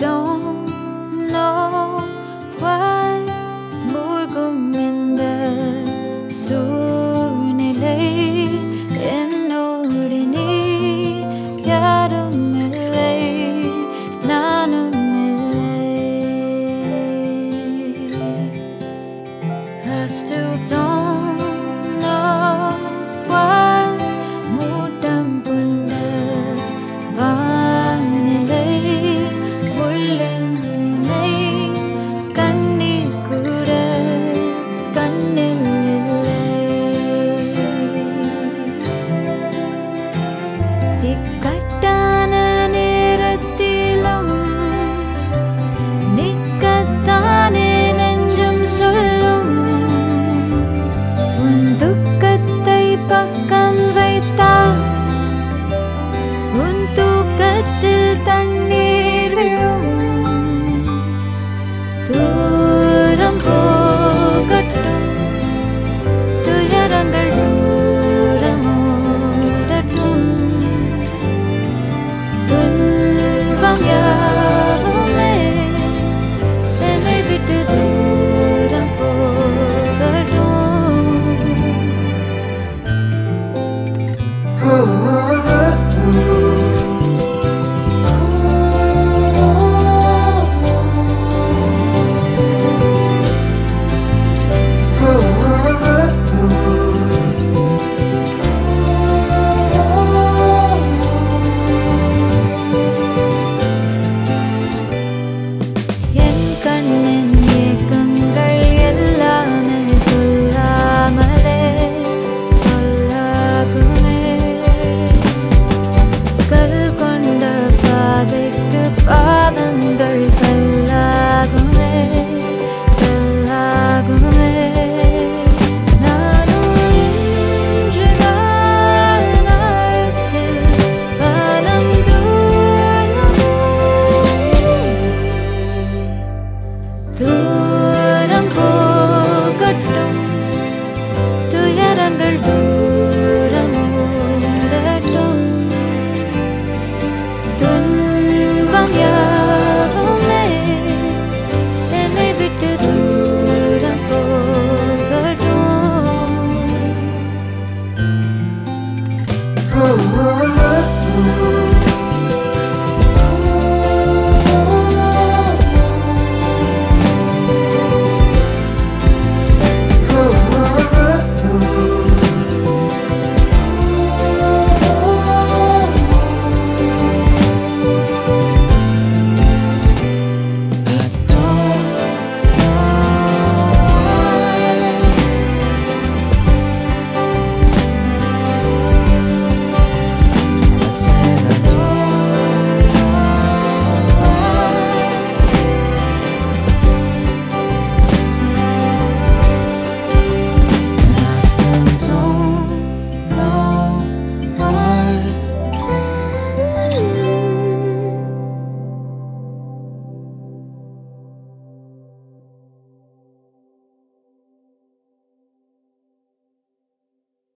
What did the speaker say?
don't know why மூழ்கும் இந்த சூழ்நிலை என்னோடு நீ யாரும் இல்லை நானும் இல்லை. I still don't know why மூட்டம் கொண்ட வானிலை உள்ளென்னை கண்ணீர் கூட கண்ணில் இல்லை. இக்கட்டான நேரத்திலும் நிற்கத்தானே நெஞ்சம் சொல்லும். உன் துக்கத்தை பக்கம் வைத்தால் உன் தூக்கத்தில் தண்ணீர் விழும். தூரம் போகட்டும் துயரங்கள் தூரமோடட்டும். துன்பம் யாவுமே என்னை விட்டு தூரம் போகட்டும். என் கண்ணின் ஏக்கங்கள் எல்லாமே சொல்லாமலே சொல்லாகுமே. கல் கொண்ட பாதைக்கு பாதங்கள் கல்லாகுமே கல்லாகுமே. நானும் இன்றுதான் ஆழத்தில் பலம் தூரமே. தூரம் போகட்டும் துயரங்கள் தூரமோடட்டும். துன்பம் யாவுமே என்னை விட்டு தூரம் போகட்டும்.